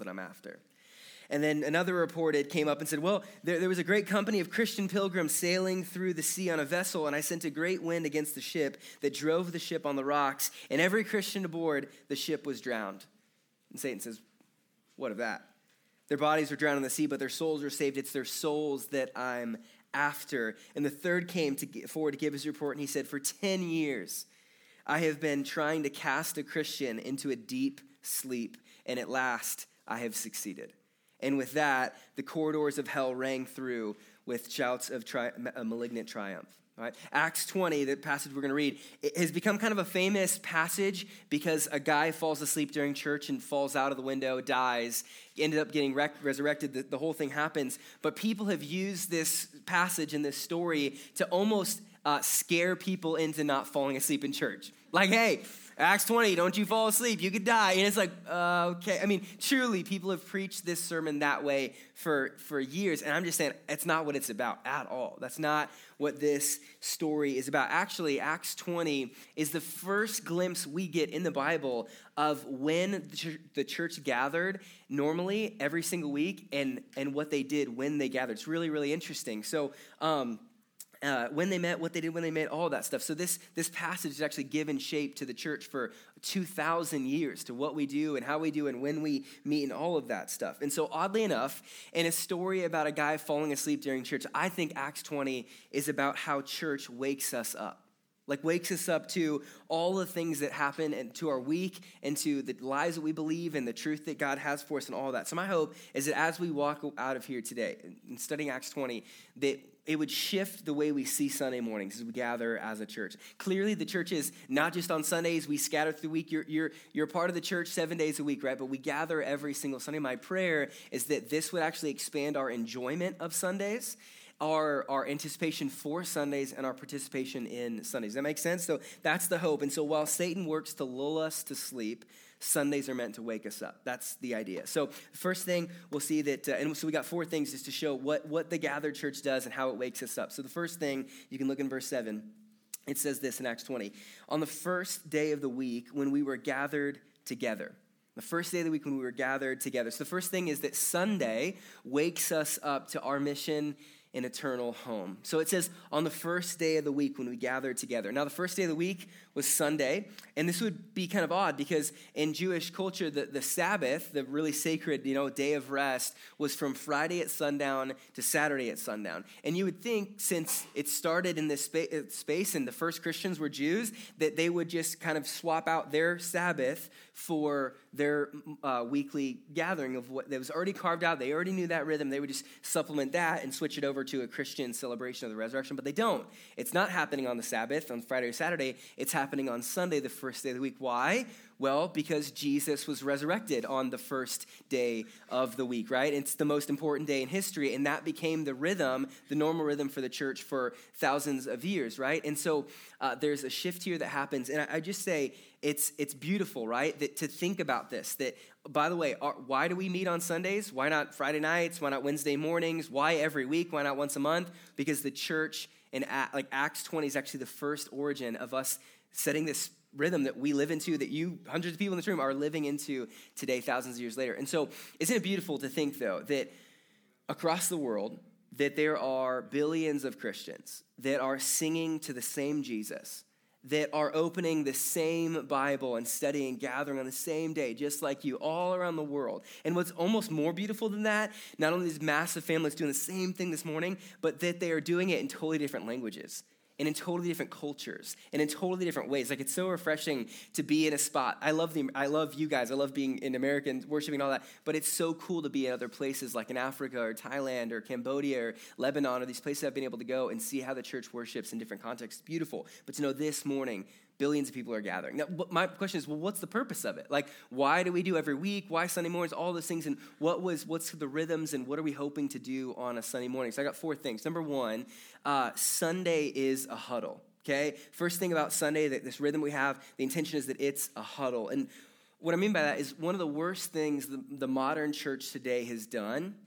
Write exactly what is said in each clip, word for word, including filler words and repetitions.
what I'm after. And then another reported came up and said, well, there, there was a great company of Christian pilgrims sailing through the sea on a vessel, and I sent a great wind against the ship that drove the ship on the rocks, and every Christian aboard the ship was drowned. And Satan says, what of that? Their bodies were drowned in the sea, but their souls were saved. It's their souls that I'm after. And the third came to get forward to give his report, and he said, for ten years, I have been trying to cast a Christian into a deep sleep, and at last I have succeeded. And with that, the corridors of hell rang through with shouts of tri- a malignant triumph. All right? Acts twenty, the passage we're going to read, it has become kind of a famous passage because a guy falls asleep during church and falls out of the window, dies, ended up getting rec- resurrected. The, the whole thing happens. But people have used this passage and this story to almost uh, scare people into not falling asleep in church. Like, hey, Acts twenty, don't you fall asleep, you could die. And it's like, uh, okay. I mean, truly, people have preached this sermon that way for, for years. And I'm just saying, it's not what it's about at all. That's not what this story is about. Actually, Acts twenty is the first glimpse we get in the Bible of when the church gathered normally every single week and, and what they did when they gathered. It's really, really interesting. So, um, Uh, when they met, what they did when they met, all that stuff. So this, this passage has actually given shape to the church for two thousand years, to what we do and how we do and when we meet and all of that stuff. And so oddly enough, in a story about a guy falling asleep during church, I think Acts twenty is about how church wakes us up. Like wakes us up to all the things that happen and to our week and to the lies that we believe and the truth that God has for us and all that. So my hope is that as we walk out of here today and studying Acts twenty, that it would shift the way we see Sunday mornings as we gather as a church. Clearly, the church is not just on Sundays. We scatter through the week. You're, you're, you're part of the church seven days a week, right? But we gather every single Sunday. My prayer is that this would actually expand our enjoyment of Sundays, our, our anticipation for Sundays, and our participation in Sundays. Does that make sense? So that's the hope. And so while Satan works to lull us to sleep, Sundays are meant to wake us up. That's the idea. So first thing, we'll see that, uh, and so we got four things just to show what, what the gathered church does and how it wakes us up. So the first thing, you can look in verse seven. It says this in Acts twenty. On the first day of the week when we were gathered together. The first day of the week when we were gathered together. So the first thing is that Sunday wakes us up to our mission an eternal home. So it says on the first day of the week when we gathered together. Now the first day of the week was Sunday, and this would be kind of odd because in Jewish culture, the, the Sabbath, the really sacred, you know, day of rest, was from Friday at sundown to Saturday at sundown. And you would think since it started in this spa- space and the first Christians were Jews, that they would just kind of swap out their Sabbath for their uh, weekly gathering of what that was already carved out. They already knew that rhythm. They would just supplement that and switch it over to a Christian celebration of the resurrection, but they don't. It's not happening on the Sabbath, on Friday or Saturday. It's happening on Sunday, the first day of the week. Why? Well, because Jesus was resurrected on the first day of the week, right? It's the most important day in history, and that became the rhythm, the normal rhythm for the church for thousands of years, right? And so uh, there's a shift here that happens, and I, I just say it's it's beautiful, right, that to think about this, that, by the way, are, why do we meet on Sundays? Why not Friday nights? Why not Wednesday mornings? Why every week? Why not once a month? Because the church in like Acts twenty is actually the first origin of us setting this rhythm that we live into, that you, hundreds of people in this room, are living into today, thousands of years later. And so isn't it beautiful to think, though, that across the world, that there are billions of Christians that are singing to the same Jesus, that are opening the same Bible and studying, gathering on the same day, just like you, all around the world. And what's almost more beautiful than that, not only these massive families doing the same thing this morning, but that they are doing it in totally different languages, and in totally different cultures, and in totally different ways. Like, it's so refreshing to be in a spot. I love the, I love you guys. I love being in America and worshiping and all that. But it's so cool to be in other places like in Africa or Thailand or Cambodia or Lebanon or these places I've been able to go and see how the church worships in different contexts. It's beautiful. But to know this morning, billions of people are gathering. Now, my question is, well, what's the purpose of it? Like, why do we do every week? Why Sunday mornings? All those things. And what was, what's the rhythms and what are we hoping to do on a Sunday morning? So I got four things. Number one, uh, Sunday is a huddle, okay? First thing about Sunday, that this rhythm we have, the intention is that it's a huddle. And what I mean by that is one of the worst things the, the modern church today has done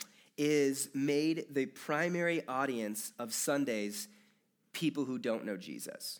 is made the primary audience of Sundays people who don't know Jesus.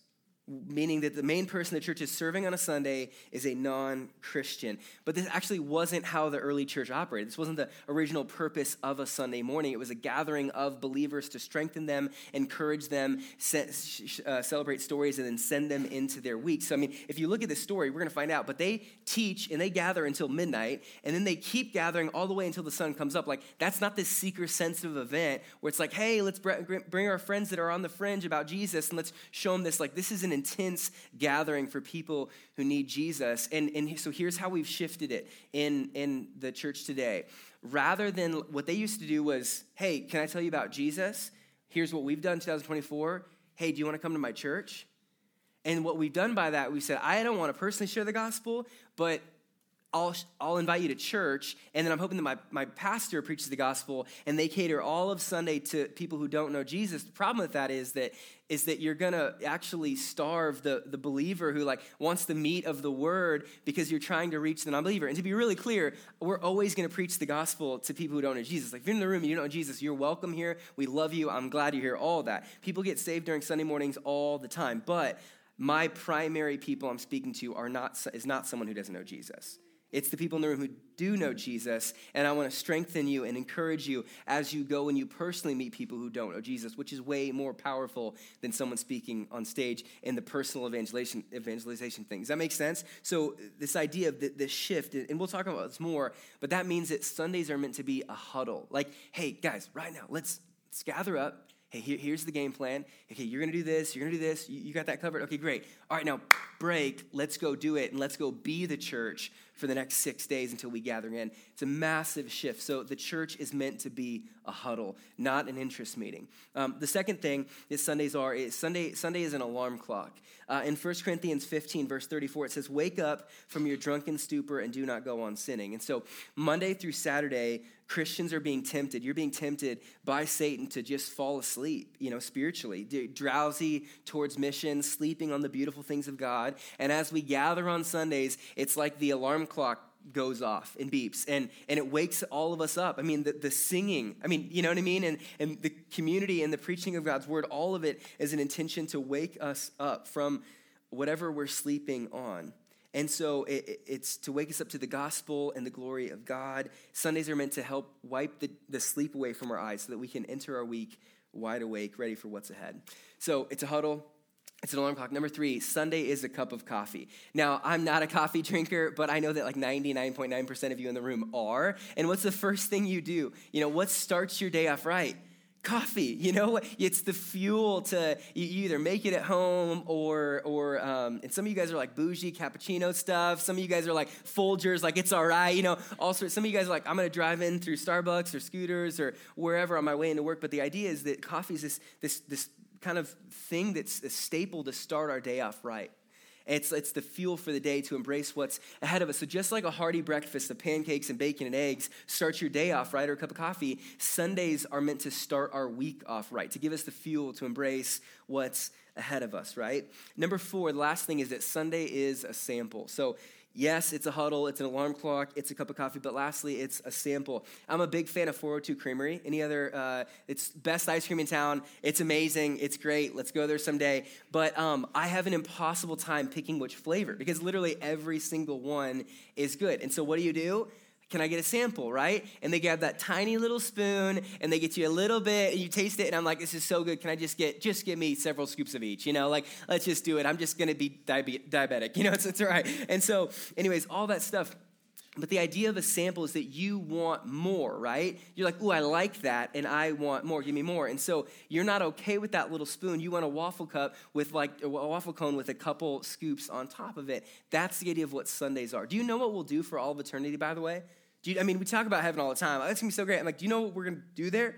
meaning that the main person the church is serving on a Sunday is a non-Christian. But this actually wasn't how the early church operated. This wasn't the original purpose of a Sunday morning. It was a gathering of believers to strengthen them, encourage them, se- uh, celebrate stories, and then send them into their week. So, I mean, if you look at this story, we're going to find out. But they teach and they gather until midnight, and then they keep gathering all the way until the sun comes up. Like, that's not this seeker-sensitive event where it's like, hey, let's bring our friends that are on the fringe about Jesus, and let's show them this. Like, this is an intense gathering for people who need Jesus. And, and so here's how we've shifted it in, in the church today. Rather than what they used to do was, hey, can I tell you about Jesus? Here's what we've done in twenty twenty-four. Hey, do you want to come to my church? And what we've done by that, we said, I don't want to personally share the gospel, but I'll, I'll invite you to church, and then I'm hoping that my, my pastor preaches the gospel, and they cater all of Sunday to people who don't know Jesus. The problem with that is that is that you're going to actually starve the, the believer who like wants the meat of the word because you're trying to reach the non-believer. And to be really clear, we're always going to preach the gospel to people who don't know Jesus. Like if you're in the room and you don't know Jesus, you're welcome here. We love you. I'm glad you're here, all that. People get saved during Sunday mornings all the time. But my primary people I'm speaking to are not is not someone who doesn't know Jesus. It's the people in the room who do know Jesus, and I want to strengthen you and encourage you as you go and you personally meet people who don't know Jesus, which is way more powerful than someone speaking on stage in the personal evangelization evangelization thing. Does that make sense? So this idea of the, this shift, and we'll talk about this more, but that means that Sundays are meant to be a huddle. Like, hey, guys, right now, let's, let's gather up. Hey, here, here's the game plan. Okay, you're going to do this. You're going to do this. You, you got that covered? Okay, great. All right, now break. Let's go do it, and let's go be the church for the next six days until we gather in. It's a massive shift. So the church is meant to be a huddle, not an interest meeting. Um, the second thing that Sundays are is Sunday, Sunday is an alarm clock. Uh, in First Corinthians fifteen, verse thirty-four, it says, wake up from your drunken stupor and do not go on sinning. And so Monday through Saturday, Christians are being tempted. You're being tempted by Satan to just fall asleep, you know, spiritually, drowsy towards mission, sleeping on the beautiful things of God. And as we gather on Sundays, it's like the alarm clock goes off and beeps, and, and it wakes all of us up. I mean, the, the singing, I mean, you know what I mean? And, and the community and the preaching of God's word, all of it is an intention to wake us up from whatever we're sleeping on. And so it, it's to wake us up to the gospel and the glory of God. Sundays are meant to help wipe the, the sleep away from our eyes so that we can enter our week wide awake, ready for what's ahead. So it's a huddle. It's an alarm clock. Number three, Sunday is a cup of coffee. Now, I'm not a coffee drinker, but I know that like ninety-nine point nine percent of you in the room are. And what's the first thing you do? You know, what starts your day off right? Coffee, you know, it's the fuel to, you either make it at home or, or um, and some of you guys are like bougie cappuccino stuff. Some of you guys are like Folgers, like it's all right, you know, all sorts. Some of you guys are like, I'm going to drive in through Starbucks or Scooters or wherever on my way into work. But the idea is that coffee is this, this, this kind of thing that's a staple to start our day off right. It's, it's the fuel for the day to embrace what's ahead of us. So just like a hearty breakfast of pancakes and bacon and eggs starts your day off right, or a cup of coffee, Sundays are meant to start our week off right, to give us the fuel to embrace what's ahead of us, right? Number four, the last thing is that Sunday is a sample. So yes, it's a huddle, it's an alarm clock, it's a cup of coffee, but lastly, it's a sample. I'm a big fan of four oh two Creamery. Any other, uh, it's best ice cream in town. It's amazing. It's great. Let's go there someday. But um, I have an impossible time picking which flavor because literally every single one is good. And so what do you do? Can I get a sample, right? And they grab that tiny little spoon, and they get you a little bit, and you taste it, and I'm like, this is so good. Can I just get, just give me several scoops of each, you know? Like, let's just do it. I'm just going to be diabe- diabetic, you know? It's, it's all right. And so, anyways, all that stuff. But the idea of a sample is that you want more, right? You're like, ooh, I like that, and I want more. Give me more. And so you're not okay with that little spoon. You want a waffle cup with like a waffle cone with a couple scoops on top of it. That's the idea of what Sundays are. Do you know what we'll do for all of eternity, by the way? Do you, I mean, we talk about heaven all the time. That's going to be so great. I'm like, do you know what we're going to do there?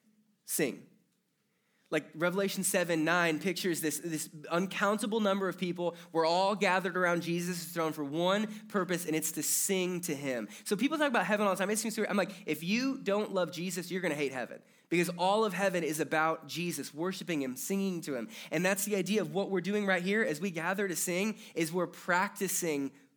Sing. Like Revelation seven, nine pictures this, this uncountable number of people. We're all gathered around Jesus' throne for one purpose, and it's to sing to him. So people talk about heaven all the time. It seems so, I'm like, if you don't love Jesus, you're going to hate heaven. Because all of heaven is about Jesus, worshiping him, singing to him. And that's the idea of what we're doing right here as we gather to sing, is we're practicing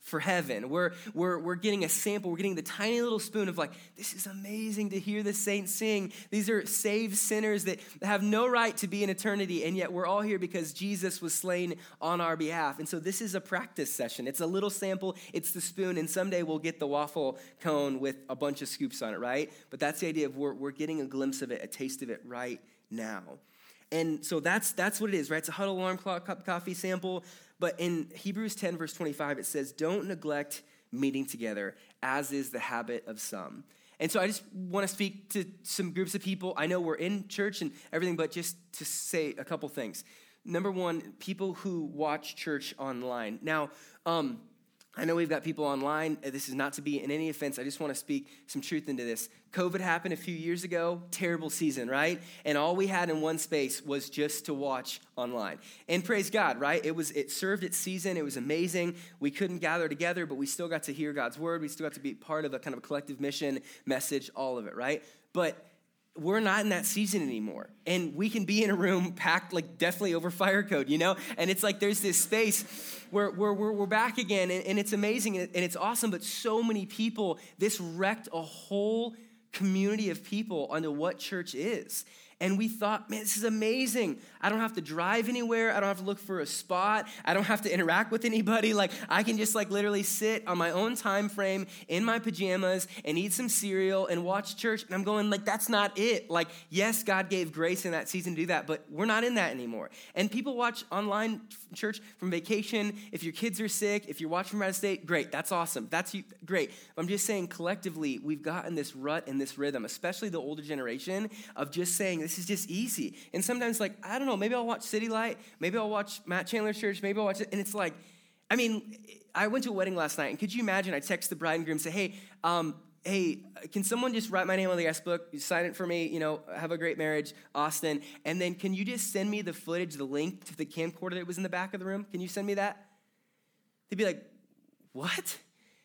for heaven. We're, we're, we're getting a sample. We're getting the tiny little spoon of like, this is amazing to hear the saints sing. These are saved sinners that have no right to be in eternity, and yet we're all here because Jesus was slain on our behalf. And so this is a practice session. It's a little sample. It's the spoon, and someday we'll get the waffle cone with a bunch of scoops on it, right? But that's the idea of we're, we're getting a glimpse of it, a taste of it right now. And so that's that's what it is, right? It's a huddle alarm clock, cup of coffee sample. But in Hebrews ten, verse twenty-five, it says, don't neglect meeting together, as is the habit of some. And so I just want to speak to some groups of people. I know we're in church and everything, but just to say a couple things. Number one, people who watch church online. Now, um, I know we've got people online. This is not to be in any offense. I just want to speak some truth into this. COVID happened a few years ago. Terrible season, right? And all we had in one space was just to watch online. And praise God, right? It was it served its season. It was amazing. We couldn't gather together, but we still got to hear God's word. We still got to be part of a kind of a collective mission, message, all of it, right? But we're not in that season anymore. And we can be in a room packed like definitely over fire code, you know? And it's like there's this space where, where, where we're back again, and, and it's amazing, and it's awesome, but so many people, this wrecked a whole community of people onto what church is. And we thought, man, this is amazing. I don't have to drive anywhere. I don't have to look for a spot. I don't have to interact with anybody. Like, I can just like literally sit on my own time frame in my pajamas and eat some cereal and watch church. And I'm going like, that's not it. Like, yes, God gave grace in that season to do that, but we're not in that anymore. And people watch online church from vacation. If your kids are sick, if you're watching from out of state, great. That's awesome. That's you, great. I'm just saying collectively, we've gotten this rut and this rhythm, especially the older generation, of just saying, this is just easy. And sometimes, like, I don't know, maybe I'll watch City Light, maybe I'll watch Matt Chandler's church, maybe I'll watch it. And it's like, I mean, I went to a wedding last night, and could you imagine, I text the bride and groom, say, hey, um, hey, can someone just write my name on the guest book, sign it for me, you know, have a great marriage, Austin, and then can you just send me the footage, the link to the camcorder that was in the back of the room? Can you send me that? They'd be like, what?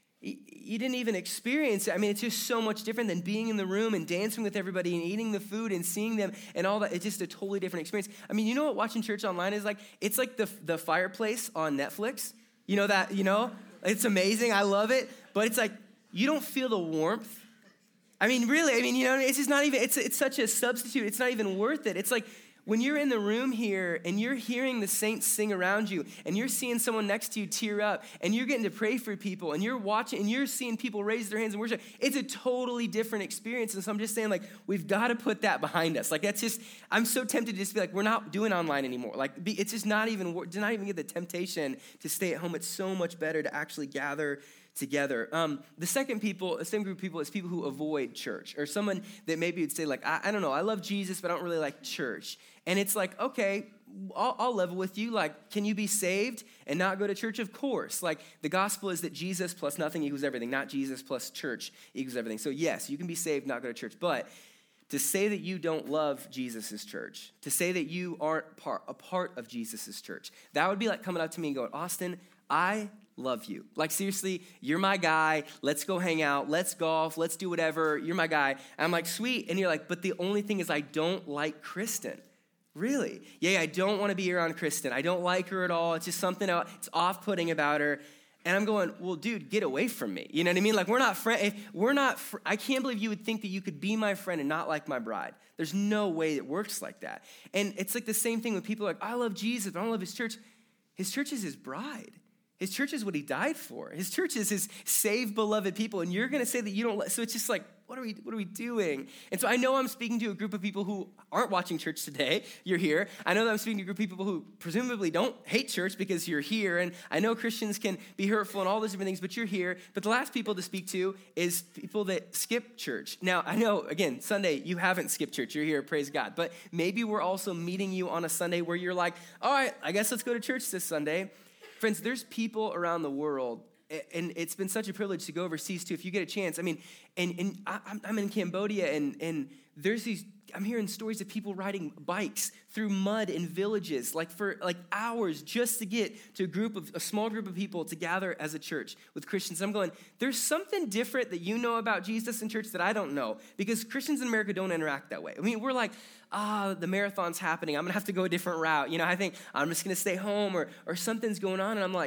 You didn't even experience it. I mean, it's just so much different than being in the room and dancing with everybody and eating the food and seeing them and all that. It's just a totally different experience. I mean, you know what watching church online is like? It's like the the fireplace on Netflix. You know that, you know? It's amazing. I love it. But it's like, you don't feel the warmth. I mean, really, I mean, you know, it's just not even, it's, it's such a substitute. It's not even worth it. It's like, when you're in the room here and you're hearing the saints sing around you and you're seeing someone next to you tear up and you're getting to pray for people and you're watching and you're seeing people raise their hands and worship, it's a totally different experience. And so I'm just saying, like, we've got to put that behind us. Like, that's just, I'm so tempted to just be like, we're not doing online anymore. Like, it's just not even, do not even get the temptation to stay at home. It's so much better to actually gather together. Um, the second people, the same group of people is people who avoid church, or someone that maybe would say like, I, I don't know, I love Jesus, but I don't really like church. And it's like, okay, I'll, I'll level with you. Like, can you be saved and not go to church? Of course. Like, the gospel is that Jesus plus nothing equals everything, not Jesus plus church equals everything. So yes, you can be saved, not go to church. But to say that you don't love Jesus' church, to say that you aren't part, a part of Jesus' church, that would be like coming up to me and going, Austin, I love you. Like, seriously, you're my guy. Let's go hang out. Let's golf. Let's do whatever. You're my guy. And I'm like, sweet. And you're like, but the only thing is I don't like Kristen. Really? Yeah, I don't want to be around Kristen. I don't like her at all. It's just something else. It's off-putting about her. And I'm going, well, dude, get away from me. You know what I mean? Like, we're not friends. We're not. Fr- I can't believe you would think that you could be my friend and not like my bride. There's no way it works like that. And it's like the same thing when people are like, I love Jesus, but I don't love his church. His church is his bride. His church is what he died for. His church is his saved, beloved people. And you're going to say that you don't let, so it's just like, what are we what are we doing? And so I know I'm speaking to a group of people who aren't watching church today. You're here. I know that I'm speaking to a group of people who presumably don't hate church because you're here. And I know Christians can be hurtful and all those different things, but you're here. But the last people to speak to is people that skip church. Now, I know, again, Sunday, you haven't skipped church. You're here, praise God. But maybe we're also meeting you on a Sunday where you're like, all right, I guess let's go to church this Sunday. Friends, there's people around the world, and it's been such a privilege to go overseas too, if you get a chance. I mean, and, and I'm in Cambodia, and, and there's these, I'm hearing stories of people riding bikes through mud in villages, like for like hours, just to get to a group of, a small group of people to gather as a church with Christians. I'm going, there's something different that you know about Jesus in church that I don't know, because Christians in America don't interact that way. I mean, we're like, ah, oh, the marathon's happening. I'm going to have to go a different route. You know, I think I'm just going to stay home, or or something's going on. And I'm like,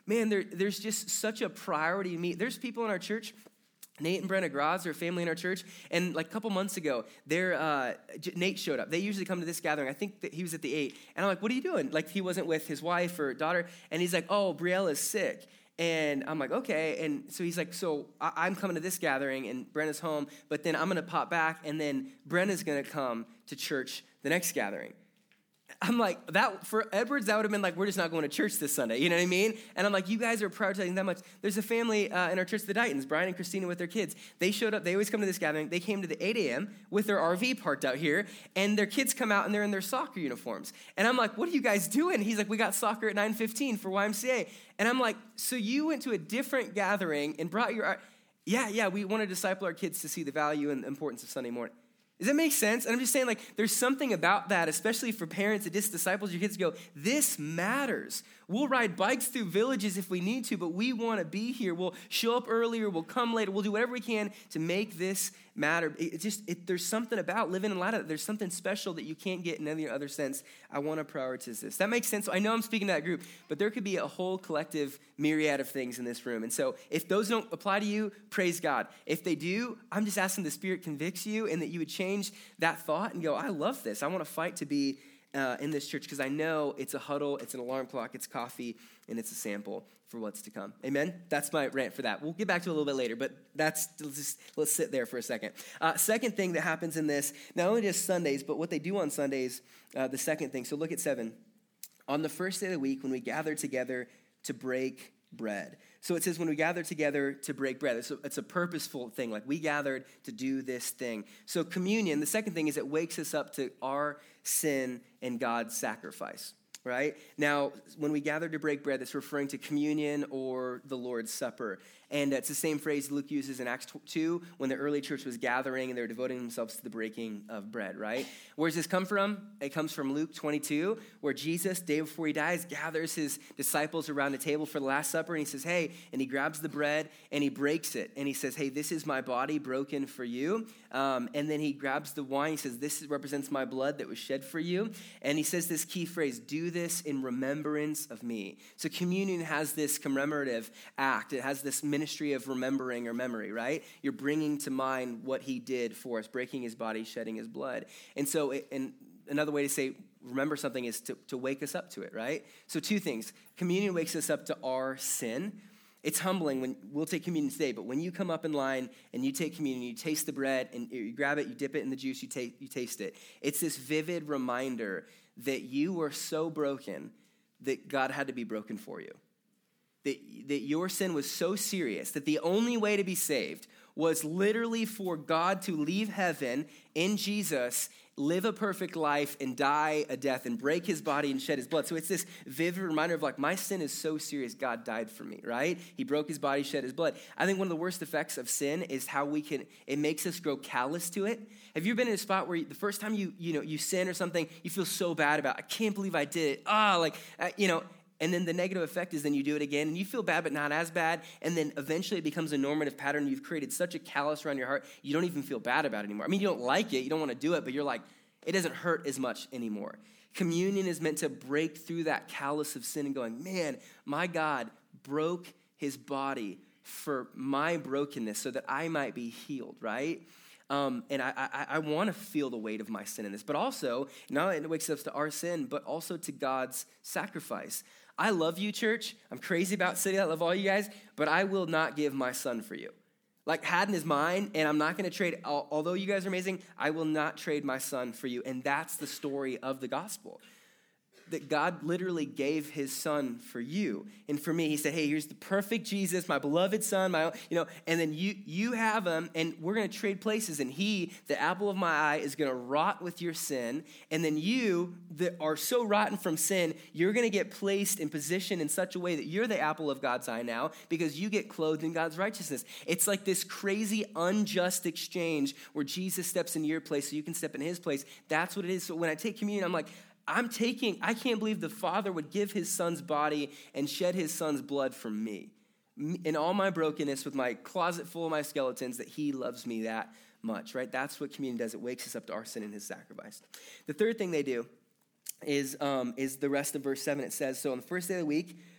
man, there, there's just such a priority to me. There's people in our church, Nate and Brenna Graz, their family in our church, and like a couple months ago, their, uh, Nate showed up. They usually come to this gathering. I think that he was at the eight, and I'm like, what are you doing? Like, he wasn't with his wife or daughter, and he's like, oh, Briella's sick. And I'm like, okay. And so he's like, so I- I'm coming to this gathering, and Brenna's home, but then I'm going to pop back, and then Brenna's going to come to church the next gathering. I'm like, that for Edwards, that would have been like, we're just not going to church this Sunday. You know what I mean? And I'm like, you guys are prioritizing that much. There's a family uh, in our church, the Dightons, Brian and Christina with their kids. They showed up. They always come to this gathering. They came to the eight a.m. with their R V parked out here, and their kids come out, and they're in their soccer uniforms. And I'm like, what are you guys doing? He's like, we got soccer at nine fifteen for Y M C A. And I'm like, so you went to a different gathering and brought your, yeah, yeah, we want to disciple our kids to see the value and the importance of Sunday morning. Does that make sense? And I'm just saying, like, there's something about that, especially for parents that just disciples your kids go, this matters. We'll ride bikes through villages if we need to, but we want to be here. We'll show up earlier. We'll come later. We'll do whatever we can to make this matter. It, it just, it, there's something about living in light of that. There's something special that you can't get in any other sense. I want to prioritize this. That makes sense. So I know I'm speaking to that group, but there could be a whole collective myriad of things in this room. And so if those don't apply to you, praise God. If they do, I'm just asking the Spirit convicts you and that you would change that thought and go, I love this. I want to fight to be uh, in this church because I know it's a huddle, it's an alarm clock, it's coffee, and it's a sample for what's to come. Amen? That's my rant for that. We'll get back to it a little bit later, but that's let's just let's sit there for a second. Uh, second thing that happens in this, not only just Sundays, but what they do on Sundays, uh, the second thing. So look at seven. On the first day of the week, when we gather together to break bread. So it says when we gather together to break bread. It's a, it's a purposeful thing. Like we gathered to do this thing. So communion, the second thing is it wakes us up to our sin and God's sacrifice. Right? Now, when we gather to break bread, that's referring to communion or the Lord's Supper. And it's the same phrase Luke uses in Acts two when the early church was gathering and they were devoting themselves to the breaking of bread, right? Where does this come from? It comes from Luke twenty-two, where Jesus, day before he dies, gathers his disciples around the table for the Last Supper, and he says, hey, and he grabs the bread and he breaks it. And he says, hey, this is my body broken for you. Um, and then he grabs the wine. He says, this represents my blood that was shed for you. And he says this key phrase, do this in remembrance of me. So communion has this commemorative act. It has this ministry of remembering or memory, right? You're bringing to mind what he did for us, breaking his body, shedding his blood. And so, it, and another way to say remember something is to, to wake us up to it, right? So two things. Communion wakes us up to our sin. It's humbling when we'll take communion today, but when you come up in line and you take communion, you taste the bread and you grab it, you dip it in the juice, you, ta- you taste it. It's this vivid reminder that you were so broken that God had to be broken for you. That, that your sin was so serious that the only way to be saved was literally for God to leave heaven in Jesus, live a perfect life and die a death and break his body and shed his blood. So it's this vivid reminder of like, my sin is so serious, God died for me, right? He broke his body, shed his blood. I think one of the worst effects of sin is how we can, it makes us grow callous to it. Have you been in a spot where you, the first time you, you know, you sin or something, you feel so bad about, I can't believe I did it. Ah, oh, like, uh, you know, and then the negative effect is then you do it again and you feel bad, but not as bad. And then eventually it becomes a normative pattern. You've created such a callus around your heart, you don't even feel bad about it anymore. I mean, you don't like it. You don't want to do it, but you're like, it doesn't hurt as much anymore. Communion is meant to break through that callus of sin and going, man, my God broke his body for my brokenness so that I might be healed, right? Um, and I, I, I want to feel the weight of my sin in this, but also, not only it wakes us to our sin, but also to God's sacrifice. I love you, church. I'm crazy about City. I love all you guys, but I will not give my son for you. Like Haddon is mine, and I'm not going to trade, although you guys are amazing, I will not trade my son for you. And that's the story of the gospel. That God literally gave his son for you. And for me, he said, hey, here's the perfect Jesus, my beloved son, my, you know, and then you you have him, and we're going to trade places. And he, the apple of my eye, is going to rot with your sin. And then you that are so rotten from sin, you're going to get placed in position in such a way that you're the apple of God's eye now because you get clothed in God's righteousness. It's like this crazy, unjust exchange where Jesus steps into your place so you can step in his place. That's what it is. So when I take communion, I'm like, I'm taking, I can't believe the Father would give his son's body and shed his son's blood for me. In all my brokenness, with my closet full of my skeletons, that he loves me that much, right? That's what communion does. It wakes us up to our sin and his sacrifice. The third thing they do is, um, is the rest of verse seven. It says, so on the first day of the week,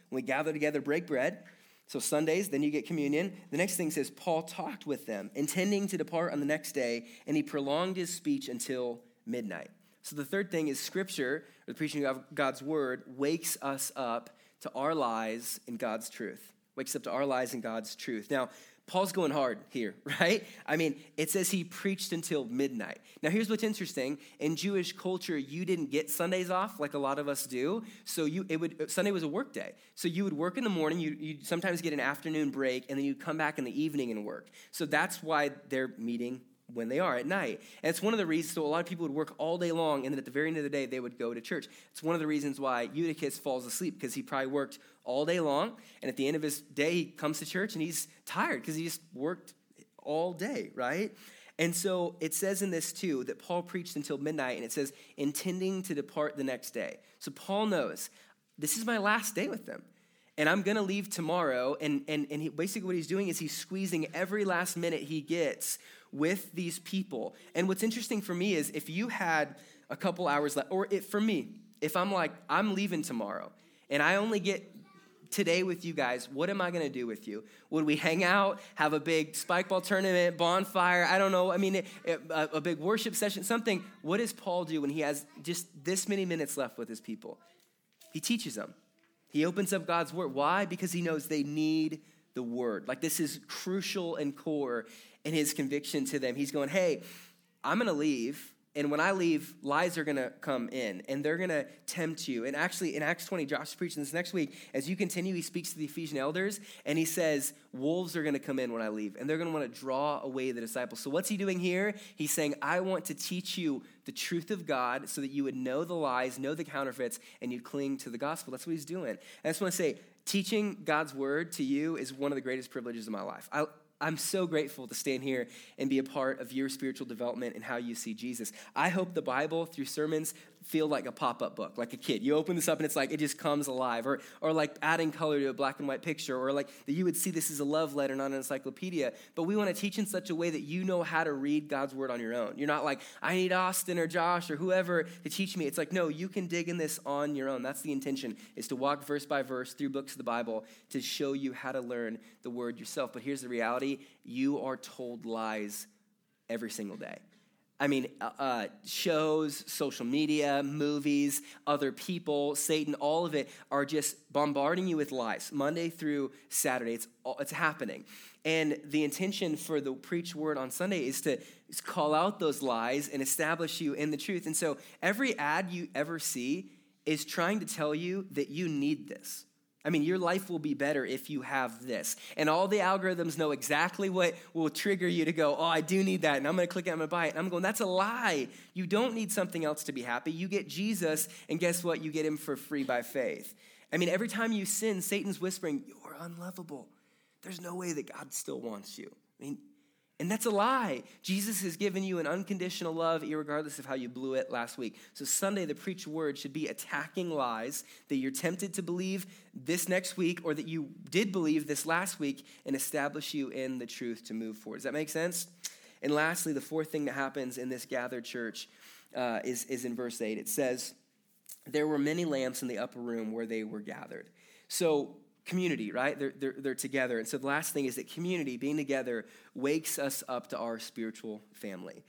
when we gather together, break bread. So Sundays, then you get communion. The next thing says, Paul talked with them, intending to depart on the next day, and he prolonged his speech until midnight. So the third thing is Scripture, or the preaching of God's word, wakes us up to our lies in God's truth. Wakes up to our lies in God's truth. Now, Paul's going hard here, right? I mean, it says he preached until midnight. Now, here's what's interesting. In Jewish culture, you didn't get Sundays off like a lot of us do. So you, it would Sunday was a work day. So you would work in the morning. You, you'd sometimes get an afternoon break, and then you'd come back in the evening and work. So that's why they're meeting when they are at night. And it's one of the reasons, so a lot of people would work all day long, and then at the very end of the day, they would go to church. It's one of the reasons why Eutychus falls asleep, because he probably worked all day long, and at the end of his day, he comes to church, and he's tired, because he just worked all day, right? And so it says in this, too, that Paul preached until midnight, and it says, intending to depart the next day. So Paul knows, this is my last day with them. And I'm going to leave tomorrow, and, and, and he, basically what he's doing is he's squeezing every last minute he gets with these people. And what's interesting for me is if you had a couple hours left, or if, for me, if I'm like, I'm leaving tomorrow, and I only get today with you guys, what am I going to do with you? Would we hang out, have a big spike ball tournament, bonfire? I don't know. I mean, a, a big worship session, something. What does Paul do when he has just this many minutes left with his people? He teaches them. He opens up God's word. Why? Because he knows they need the word. Like, this is crucial and core in his conviction to them. He's going, hey, I'm going to leave. And when I leave, lies are going to come in, and they're going to tempt you. And actually, in Acts twenty, Josh is preaching this next week. As you continue, he speaks to the Ephesian elders, and he says, wolves are going to come in when I leave, and they're going to want to draw away the disciples. So what's he doing here? He's saying, I want to teach you the truth of God so that you would know the lies, know the counterfeits, and you'd cling to the gospel. That's what he's doing. And I just want to say, teaching God's word to you is one of the greatest privileges of my life. I, I'm so grateful to stand here and be a part of your spiritual development and how you see Jesus. I hope the Bible, through sermons, feel like a pop-up book, like a kid. You open this up and it's like it just comes alive, or or like adding color to a black and white picture, or like that you would see this as a love letter, not an encyclopedia. But we want to teach in such a way that you know how to read God's word on your own. You're not like, I need Austin or Josh or whoever to teach me. It's like, no, you can dig in this on your own. That's the intention, is to walk verse by verse through books of the Bible to show you how to learn the word yourself. But here's the reality. You are told lies every single day. I mean, uh, shows, social media, movies, other people, Satan, all of it are just bombarding you with lies, Monday through Saturday. It's all, it's happening. And the intention for the preach word on Sunday is to is call out those lies and establish you in the truth. And so every ad you ever see is trying to tell you that you need this. I mean, your life will be better if you have this. And all the algorithms know exactly what will trigger you to go, oh, I do need that, and I'm going to click it, I'm going to buy it. And I'm going, that's a lie. You don't need something else to be happy. You get Jesus, and guess what? You get him for free by faith. I mean, every time you sin, Satan's whispering, you're unlovable. There's no way that God still wants you. I mean, and that's a lie. Jesus has given you an unconditional love, irregardless of how you blew it last week. So Sunday, the preached word should be attacking lies that you're tempted to believe this next week, or that you did believe this last week, and establish you in the truth to move forward. Does that make sense? And lastly, the fourth thing that happens in this gathered church uh, is, is in verse eight. It says, there were many lamps in the upper room where they were gathered. So community, right? They're, they're, they're together. And so the last thing is that community, being together, wakes us up to our spiritual family.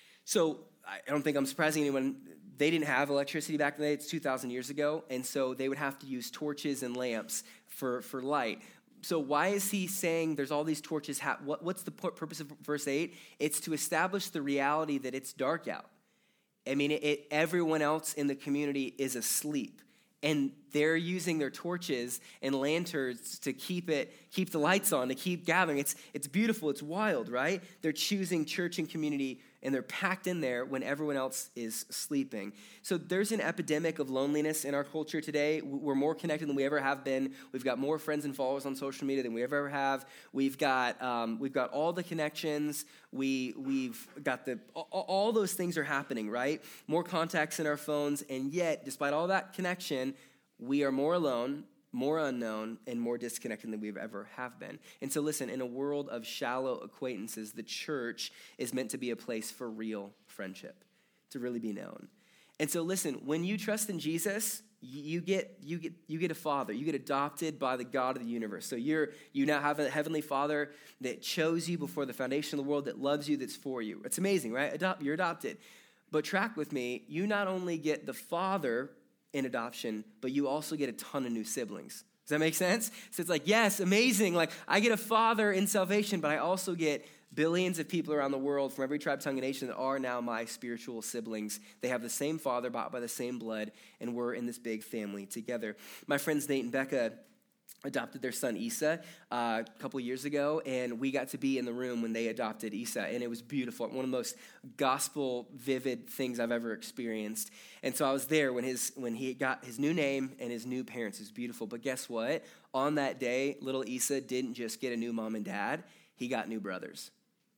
So I don't think I'm surprising anyone. They didn't have electricity back in the day. It's two thousand years ago. And so they would have to use torches and lamps for, for light. So why is he saying there's all these torches? What, what's the purpose of verse eight? It's to establish the reality that it's dark out. I mean, it, it, everyone else in the community is asleep. And they're using their torches and lanterns to keep it, keep the lights on, to keep gathering. It's it's beautiful. It's wild, right? They're choosing church and community, and they're packed in there when everyone else is sleeping. So there's an epidemic of loneliness in our culture today. We're more connected than we ever have been. We've got more friends and followers on social media than we ever have. We've got um, we've got all the connections. We we've got the all, all those things are happening, right? More contacts in our phones, and yet, despite all that connection, we are more alone, more unknown, and more disconnected than we've ever have been. And so listen, in a world of shallow acquaintances, the church is meant to be a place for real friendship, to really be known. And so listen, when you trust in Jesus, you get you get you get a father. You get adopted by the God of the universe. So you're you now have a heavenly Father that chose you before the foundation of the world, that loves you, that's for you. It's amazing, right? Adopt, you're adopted. But track with me, you not only get the father in adoption, but you also get a ton of new siblings. Does that make sense? So it's like, yes, amazing. Like, I get a father in salvation, but I also get billions of people around the world from every tribe, tongue, and nation that are now my spiritual siblings. They have the same father, bought by the same blood, and we're in this big family together. My friends Nate and Becca adopted their son Isa uh, a couple years ago, and we got to be in the room when they adopted Isa, and it was beautiful. One of the most gospel vivid things I've ever experienced. And so I was there when his when he got his new name and his new parents. It was beautiful. But guess what? On that day, little Isa didn't just get a new mom and dad. He got new brothers.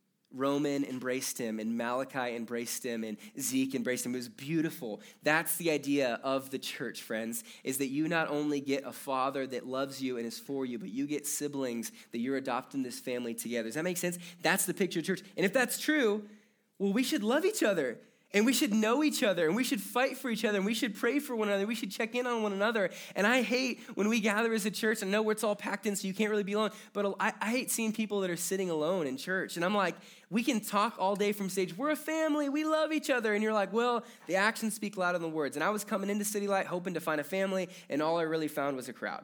Roman embraced him, and Malachi embraced him, and Zeke embraced him. It was beautiful. That's the idea of the church, friends, is that you not only get a father that loves you and is for you, but you get siblings that you're adopting this family together. Does that make sense? That's the picture of church. And if that's true, well, we should love each other. And we should know each other, and we should fight for each other, and we should pray for one another. We should check in on one another. And I hate when we gather as a church. I know where it's all packed in, so you can't really be alone. But I, I hate seeing people that are sitting alone in church. And I'm like, we can talk all day from stage. We're a family. We love each other. And you're like, well, the actions speak louder than the words. And I was coming into City Light hoping to find a family, and all I really found was a crowd.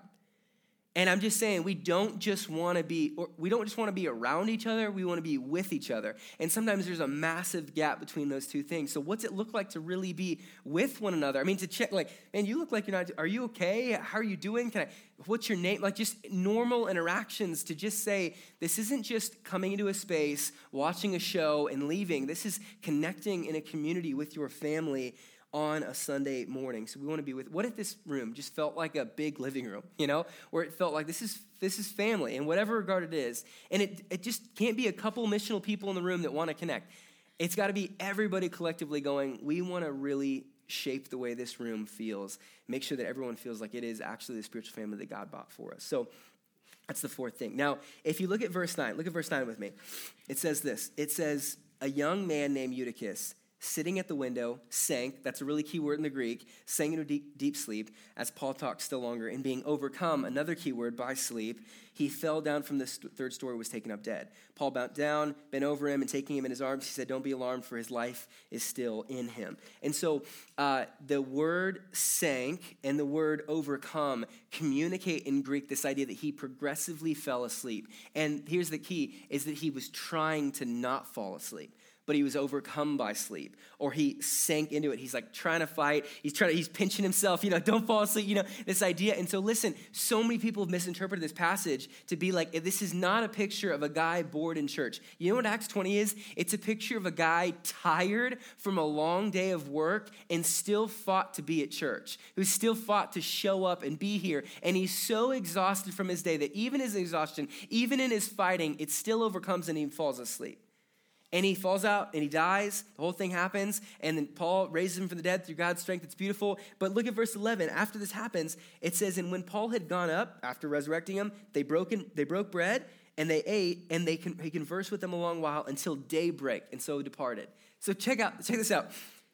And I'm just saying, we don't just want to be, or we don't just want to be around each other, we want to be with each other. And sometimes there's a massive gap between those two things. So what's it look like to really be with one another? I mean, to check, like, man, you look like you're not, are you okay? How are you doing? Can I, what's your name? Like, just normal interactions to just say, this isn't just coming into a space, watching a show, and leaving. This is connecting in a community with your family on a Sunday morning. So we want to be with, what if this room just felt like a big living room, you know, where it felt like this is this is family in whatever regard it is. And it, it just can't be a couple missional people in the room that want to connect. It's got to be everybody collectively going, we want to really shape the way this room feels, make sure that everyone feels like it is actually the spiritual family that God bought for us. So that's the fourth thing. Now, if you look at verse nine, look at verse nine with me. It says this, it says, a young man named Eutychus, sitting at the window, sank, that's a really key word in the Greek, sank into deep, deep sleep, as Paul talks still longer, and being overcome, another key word, by sleep, he fell down from the st- third story, was taken up dead. Paul bent down, bent over him, and taking him in his arms, he said, don't be alarmed, for his life is still in him. And so uh, the word sank and the word overcome communicate in Greek this idea that he progressively fell asleep. And here's the key, is that he was trying to not fall asleep, but he was overcome by sleep, or he sank into it. He's like trying to fight. He's trying to, he's pinching himself, you know, don't fall asleep, you know, this idea. And so listen, so many people have misinterpreted this passage to be like, this is not a picture of a guy bored in church. You know what Acts twenty is? It's a picture of a guy tired from a long day of work and still fought to be at church, who still fought to show up and be here. And he's so exhausted from his day that even his exhaustion, even in his fighting, it still overcomes and he falls asleep. And he falls out and he dies. The whole thing happens. And then Paul raises him from the dead through God's strength. It's beautiful. But look at verse eleven. After this happens, it says, and when Paul had gone up, after resurrecting him, they broke, in, they broke bread and they ate, and they con- he conversed with them a long while until daybreak, and so departed. So check out, check this out.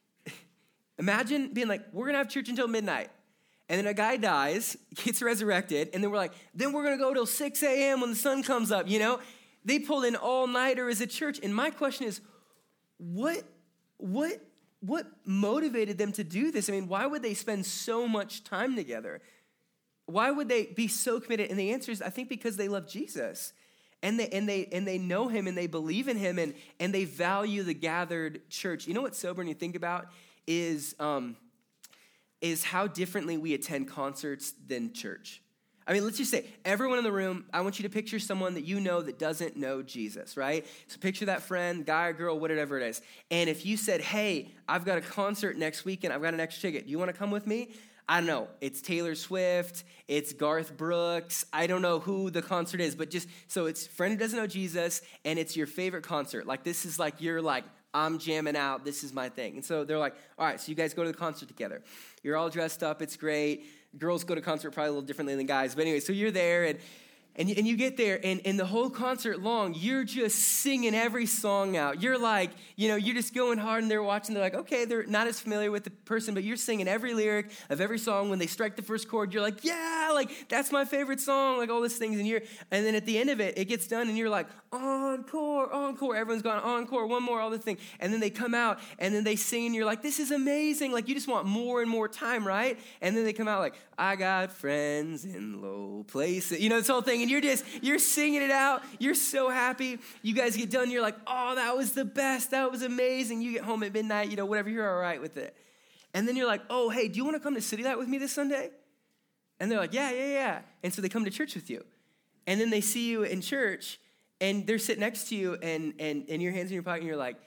Imagine being like, we're going to have church until midnight. And then a guy dies, gets resurrected, and then we're like, then we're going to go till six a.m. when the sun comes up, you know? They pulled in all-nighter as a church. And my question is, what, what, what motivated them to do this? I mean, why would they spend so much time together? Why would they be so committed? And the answer is, I think because they love Jesus. And they and they and they know him and they believe in him and, and they value the gathered church. You know what's sobering to think about is, um, is how differently we attend concerts than church. I mean, let's just say, everyone in the room, I want you to picture someone that you know that doesn't know Jesus, right? So picture that friend, guy or girl, whatever it is. And if you said, hey, I've got a concert next weekend, I've got an extra ticket, do you want to come with me? I don't know, it's Taylor Swift, it's Garth Brooks, I don't know who the concert is, but just, so it's a friend who doesn't know Jesus, and it's your favorite concert. Like, this is like, you're like, I'm jamming out, this is my thing. And so they're like, all right, so you guys go to the concert together. You're all dressed up, it's great. Girls go to concert probably a little differently than guys. But anyway, so you're there, and And you, and you get there, and, and the whole concert long, you're just singing every song out. You're like, you know, you're just going hard, and they're watching. They're like, okay, they're not as familiar with the person, but you're singing every lyric of every song. When they strike the first chord, you're like, yeah, like, that's my favorite song, like all these things. And you're, and then at the end of it, it gets done, and you're like, encore, encore. Everyone's gone, encore, one more, all the thing. And then they come out, and then they sing, and you're like, this is amazing. Like, you just want more and more time, right? And then they come out like, I got friends in low places. You know, this whole thing. And you're just, you're singing it out. You're so happy. You guys get done. You're like, oh, that was the best. That was amazing. You get home at midnight, you know, whatever. You're all right with it. And then you're like, oh, hey, do you want to come to City Light with me this Sunday? And they're like, yeah, yeah, yeah. And so they come to church with you. And then they see you in church, and they're sitting next to you, and, and, and your hands in your pocket, and you're like,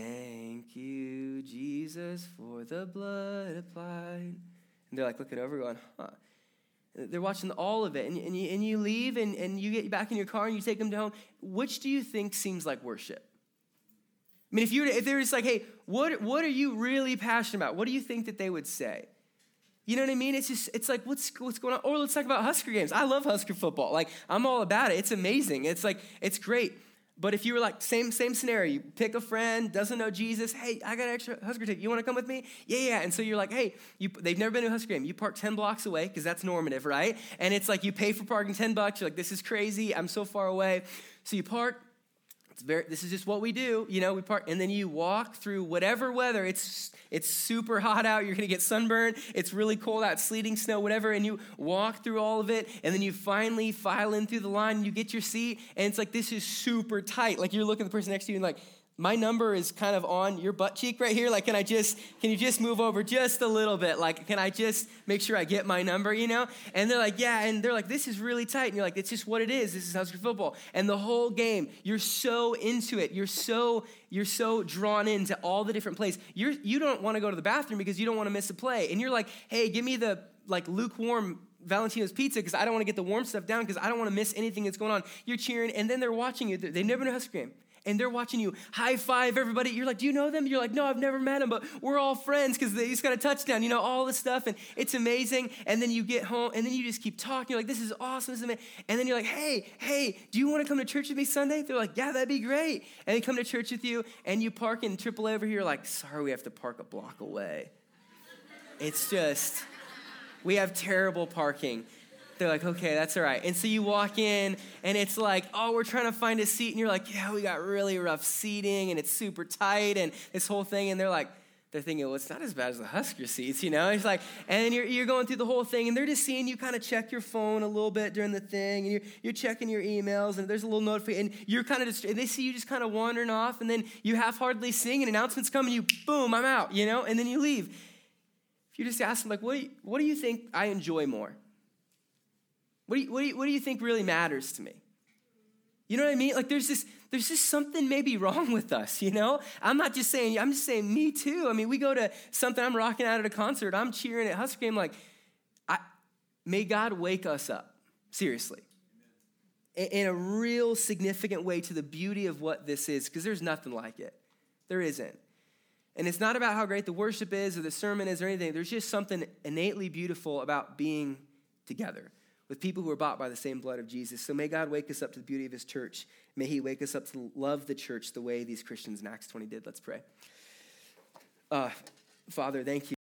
thank you, Jesus, for the blood applied. And they're like looking over going, huh. They're watching all of it. And, and, you, and you leave, and, and you get back in your car, and you take them home. Which do you think seems like worship? I mean, if, you, if they were just like, hey, what, what are you really passionate about? What do you think that they would say? You know what I mean? It's just, it's like, what's what's going on? Or let's talk about Husker games. I love Husker football. Like, I'm all about it. It's amazing. It's like, it's great. But if you were like, same same scenario, you pick a friend, doesn't know Jesus, hey, I got an extra Husker ticket. You want to come with me? Yeah, yeah. And so you're like, hey, you, they've never been to a Husker game. You park ten blocks away, because that's normative, right? And it's like you pay for parking ten bucks. You're like, this is crazy. I'm so far away. So you park. It's very, this is just what we do. You know, we park. And then you walk through whatever weather. It's it's super hot out. You're going to get sunburned. It's really cold out, sleeting, snow, whatever. And you walk through all of it. And then you finally file in through the line. And you get your seat. And it's like, this is super tight. Like, you're looking at the person next to you and like, my number is kind of on your butt cheek right here. Like, can I just, can you just move over just a little bit? Like, can I just make sure I get my number, you know? And they're like, yeah. And they're like, this is really tight. And you're like, it's just what it is. This is Husker football. And the whole game, you're so into it. You're so, you're so drawn into all the different plays. You're, you don't want to go to the bathroom because you don't want to miss a play. And you're like, hey, give me the, like, lukewarm Valentino's pizza, because I don't want to get the warm stuff down, because I don't want to miss anything that's going on. You're cheering, and then they're watching you. They've never been to a Husker game. And they're watching you high five everybody. You're like, do you know them? You're like, no, I've never met them, but we're all friends because they just got a touchdown, you know, all this stuff. And it's amazing. And then you get home, and then you just keep talking. You're like, this is awesome. This is amazing. And then you're like, hey, hey, do you want to come to church with me Sunday? They're like, yeah, that'd be great. And they come to church with you, and you park in triple A over here. You're like, sorry, we have to park a block away. It's just, we have terrible parking. They're like, okay, that's all right. And so you walk in, and it's like, oh, we're trying to find a seat. And you're like, yeah, we got really rough seating, and it's super tight, and this whole thing. And they're like, they're thinking, well, it's not as bad as the Husker seats, you know? It's like, and you're you're going through the whole thing, and they're just seeing you kind of check your phone a little bit during the thing, and you're you're checking your emails, and there's a little notification, and you're kind of just, and they see you just kind of wandering off, and then you half-heartedly sing, and announcements come, and you, boom, I'm out, you know? And then you leave. If you just ask them, like, what do you, what do you think I enjoy more? What do, you, what, do you, what do you think really matters to me? You know what I mean? Like, there's this, there's just something maybe wrong with us, you know? I'm not just saying, I'm just saying me too. I mean, we go to something, I'm rocking out at a concert, I'm cheering at Husker game, like, I, may God wake us up, seriously, in, in a real significant way to the beauty of what this is, because there's nothing like it. There isn't. And it's not about how great the worship is or the sermon is or anything. There's just something innately beautiful about being together with people who are bought by the same blood of Jesus. So may God wake us up to the beauty of his church. May he wake us up to love the church the way these Christians in Acts twenty did. Let's pray. Uh, Father, thank you.